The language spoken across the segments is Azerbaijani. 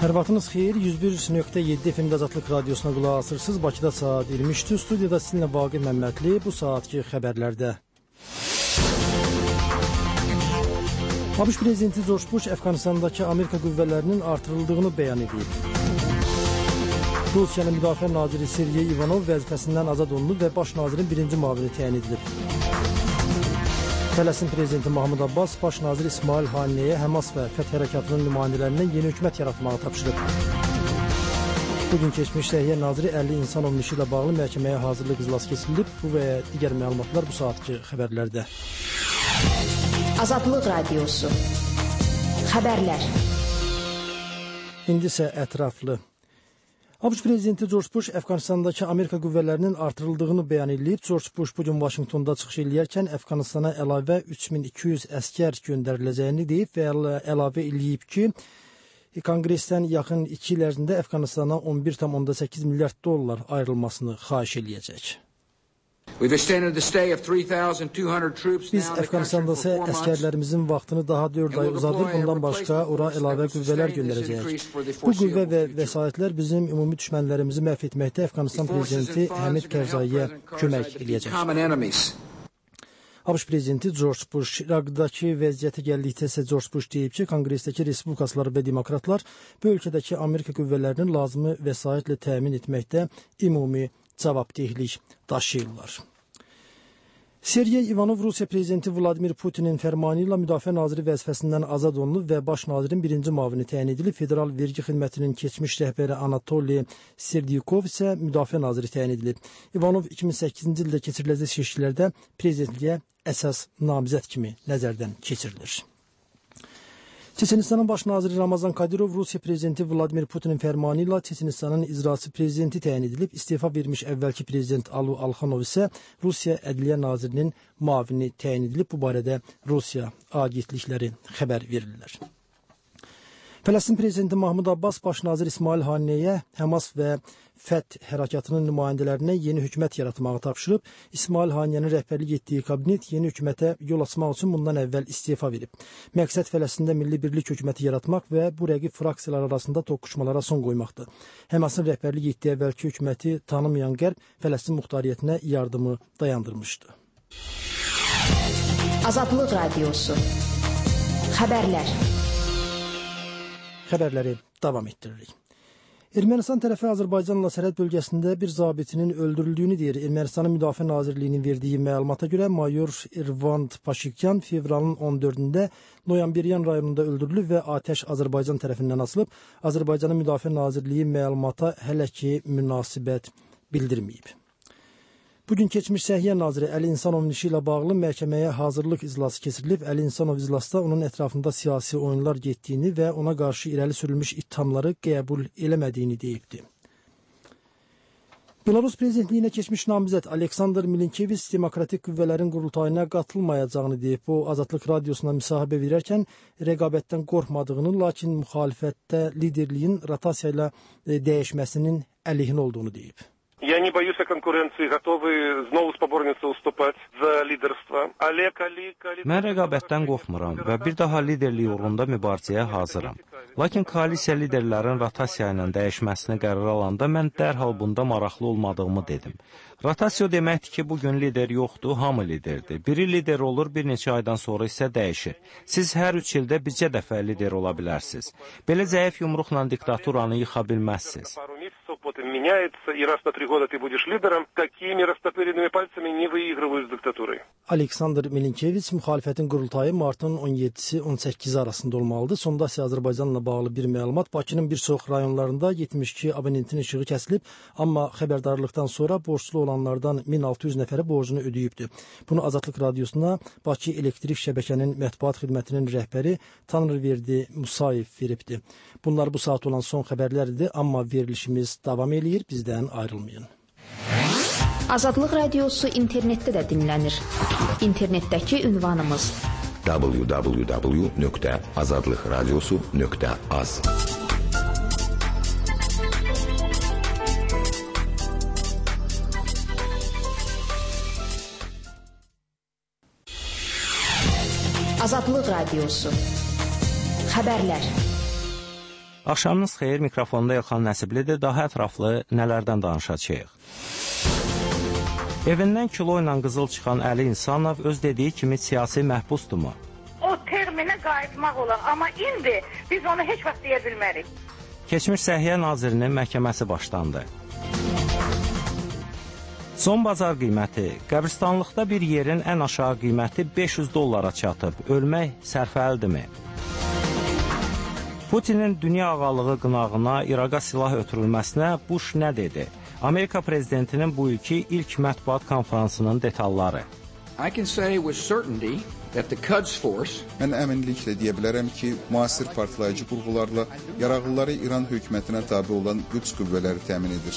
Hər vaxtınız xeyir, 101.7 FM Azadlıq Radiosuna qulaq asırsınız. Bakıda saat 23-dür. Studiyada sizinlə Vaqif Məmmədli bu saatki xəbərlərdə. ABŞ prezidenti George Bush Əfqanistandakı Amerika qüvvələrinin artırıldığını bəyan edib. Rusiyanın Müdafiə Naziri Sergey Ivanov vəzifəsindən azad olunub və baş nazirin birinci müavini təyin edilib. Fələstin prezidenti Mahmud Abbas, baş nazir İsmail Haniyəyə Həmas və Fəth hərəkatının nümayəndələrindən yeni hökumət yaratmağı tapşırıb. Bugün keçmiş Səhiyyə naziri 50 insan olmuşu ilə bağlı məhkəməyə hazırlıq iclası keçirilib. Bu və digər məlumatlar bu saatki xəbərlərdə. Azadlıq Radiosu Xəbərlər. İndi isə ətraflı. ABŞ prezidenti George Bush Əfqanistandakı Amerika qüvvələrinin artırıldığını bəyan edib. George Bush bugün Vaşinqtonda çıxış eləyərkən Əfqanistana əlavə 3200 əskər göndəriləcəyini deyib və əlavə eləyib ki, Konqresdən yaxın 2 il ərzində Əfqanistana 11,8 milyard dollar ayrılmasını xahiş eləyəcək. Biz Əfqanistanda isə əskərlərimizin vaxtını daha 4 ay uzadır, bundan başqa ora əlavə qüvvələr göndərəcəyik. Bu qüvvə və vəsaitlər bizim ümumi düşmənlərimizi məhv etməkdə Əfqanistan prezidenti Həmid Kərzaiyə kömək eləyəcək. ABŞ prezidenti George Bush İraqdakı vəziyyətə gəldikdə isə George Bush deyib ki, Konqresdəki respublikaçılar və demokratlar bu ölkədəki Amerika qüvvələrinin lazımi vəsaitlə təmin etməkdə ümumi cavabdehlik daşıyırlar. Sergey Ivanov Rusiya prezidenti Vladimir Putinin fərmanı ilə müdafiə naziri vəzifəsindən azad olunub və baş nazirin birinci müavini təyin edilib. Federal Vergi Xidmətinin keçmiş rəhbəri Anatoliy Serdyukov isə müdafiə naziri təyin edilib. Ivanov 2008-ci ildə keçiriləcək seçkilərdə prezidentliyə əsas namizəd kimi nəzərdən keçirilir. Çeçenistanın baş naziri Ramazan Kadyrov Rusiya prezidenti Vladimir Putinin fərmanı ilə Çeçenistanın icraçı prezidenti təyin edilib. İstefa vermiş əvvəlki prezident Alu Alxanov isə Rusiya Ədliyyə nazirinin müavini təyin edilib. Bu barədə Rusiya agentlikləri xəbər verirlər. Fələstin prezidenti Mahmud Abbas baş nazir İsmail Haniyəyə Həmas və Fəth hərəkatının nümayəndələrinə yeni hökumət yaratmağı tapşırıb. İsmail Haniyənin rəhbərlik etdiyi kabinet yeni hökumətə yol açmaq üçün bundan əvvəl istefa verib. Məqsəd Fələstində milli birlik hökuməti yaratmaq və bu rəqib fraksiyalar arasında toqquşmalara son qoymaqdır. Həmasın rəhbərlik etdiyi əvvəlki hökuməti tanımayan Qərb Fələstin muxtariyyətinə yardımı dayandırmışdı. Azadlıq Radiosu Xəbərlər. Xəbərləri davam etdiririk. Ermənistan tərəfi Azərbaycanla sərhəd bölgəsində bir zabitinin öldürüldüyünü deyir. Ermənistanın Müdafiə Nazirliyinin verdiyi məlumata görə mayor İrvand Paşikyan fevralın 14-də Noyambiryan rayonunda öldürülüb və atəş Azərbaycan tərəfindən açılıb. Azərbaycanın Müdafiə Nazirliyi məlumata hələ ki münasibət bildirməyib. Bugün keçmiş Səhiyyə naziri Əli İnsanovun işi ilə bağlı məhkəməyə hazırlıq iclası keçirilib. Əli İnsanov iclasda onun ətrafında siyasi oyunlar getdiyini və ona qarşı irəli sürülmüş ittihamları qəbul eləmədiyini deyibdi. Belarus prezidentliyinə keçmiş namizəd Aleksandr Milinkeviç demokratik qüvvələrin qurultayına qatılmayacağını deyib. O, Azadlıq Radiosuna müsahibə verərkən rəqabətdən qorxmadığını, lakin müxalifətdə liderliyin rotasiya ilə dəyişməsinin əleyhinə olduğunu deyib. Я не боюсь конкуренции, готовы знову споборницы уступать за лидерство. Mən rəqabətdən qorxmuram və bir daha liderlik uğrunda mübarizəyə hazıram. Lakin koalisiya liderlərin rotasiya ilə dəyişməsini qərar alanda mən dərhal bunda maraqlı olmadığımı dedim. Rotasiya deməkdir ki, bugün lider yoxdur, hamı liderdir. Biri lider olur, bir neçə aydan sonra isə dəyişir. Siz hər 3 ildə bircə dəfə lider ola bilərsiniz. Belə zəif yumruqla diktaturanı yıxa bilməzsiniz. Aleksandr Milinkeviç müxalifətin qurultayı martın 17-si 18-i arasında olmalıdır. Sonda Azərbaycanla bağlı bir məlumat. Bakının bir çox rayonlarında 72 abonentin işığı kəsilib, amma xəbərdarlıqdan sonra borclu olanlardan 1600 nəfərə borcunu ödəyibdir. Bunu Azadlıq Radiosuna Bakı Elektrik Şəbəkənin mətbuat xidmətinin rəhbəri Tanrıverdi Musayev veribdir. Bunlar bu saat olan son xəbərlərdir, amma verilişimiz davam eləyir, bizdən ayrılmayın. Azadlıq Radiosu internetdə də dinlənir. İnternetdəki ünvanımız www.azadlıqradiosu.az. Azadlıq Radiosu Xəbərlər. Axşamınız xeyir, mikrofonda Elxan Nəsiblidir. Daha ətraflı nələrdən danışacağıq? Evindən kilo ilə qızıl çıxan Əli İnsanov öz dediyi kimi siyasi məhbusdurmu? O terminə qayıtmaq olar, amma indi biz onu heç vaxt deyə bilmərik. Keçmiş Səhiyyə Nazirinin məhkəməsi başlandı. Son bazar qiyməti, qəbristanlıqda bir yerin ən aşağı qiyməti $500 çatıb. Ölmək sərfəlidirmi? Putinin dünya ağalığı qınağına İraqa silah ötürülməsinə Bush nə dedi? Amerika prezidentinin bu ilki ilk mətbuat konferansının detalları. Mən əminliklə deyə bilərəm ki, müasir partlayıcı qurğularla yarağlıları İran hökumətinə tabe olan qüds qüvvələri təmin edir.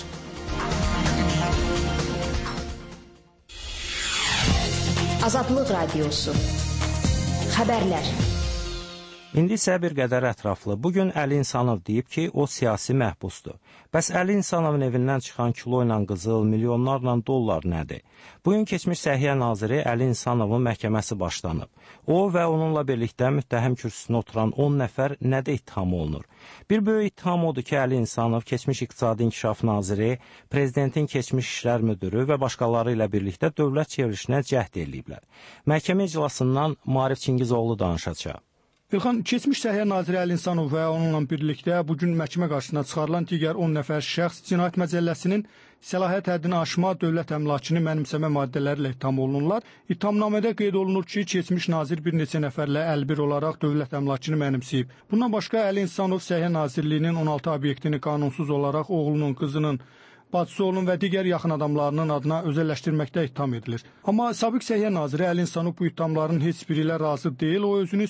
Azadlıq Radiosu. Xəbərlər. İndi isə bir qədər ətraflı. Bugün Əli İnsanov deyib ki, o siyasi məhbusdur. Bəs Əli İnsanovun evindən çıxan kilo ilə qızıl, milyonlarla dollar nədir? Bugün keçmiş Səhiyyə Naziri Əli İnsanovun məhkəməsi başlanıb. O və onunla birlikdə müttəhim kürsüsünə oturan 10 nəfər nədə ittiham olunur? Bir böyük ittiham odur ki, Əli İnsanov keçmiş İqtisadi İnkişaf Naziri, prezidentin keçmiş işlər müdürü və başqaları ilə birlikdə dövlət çevrilişinə cəhd ediblər. Məhkəmə iclasından Maarif Çingizoğlu danışacaq. İlxan, keçmiş Səhiyyə Naziri Əli İnsanov və onunla birlikdə bugün məhkəmə qarşısına çıxarılan digər 10 nəfər şəxs Cinayət Məcəlləsinin səlahiyyət həddini aşma, dövlət əmlakını mənimsəmə maddələri ilə ittiham olunurlar. İttihamnamədə qeyd olunur ki, keçmiş nazir bir neçə nəfərlə əlbir olaraq dövlət əmlakını mənimsəyib. Bundan başqa Əli İnsanov Səhiyyə Nazirliyinin 16 obyektini qanunsuz olaraq oğlunun, qızının, bacısı oğlunun və digər yaxın adamlarının adına özəlləşdirməkdə ittiham edilir. Amma sabiq Səhiyyə Naziri Əli İnsanov bu ittihamların heç biri ilə razı deyil. O özünü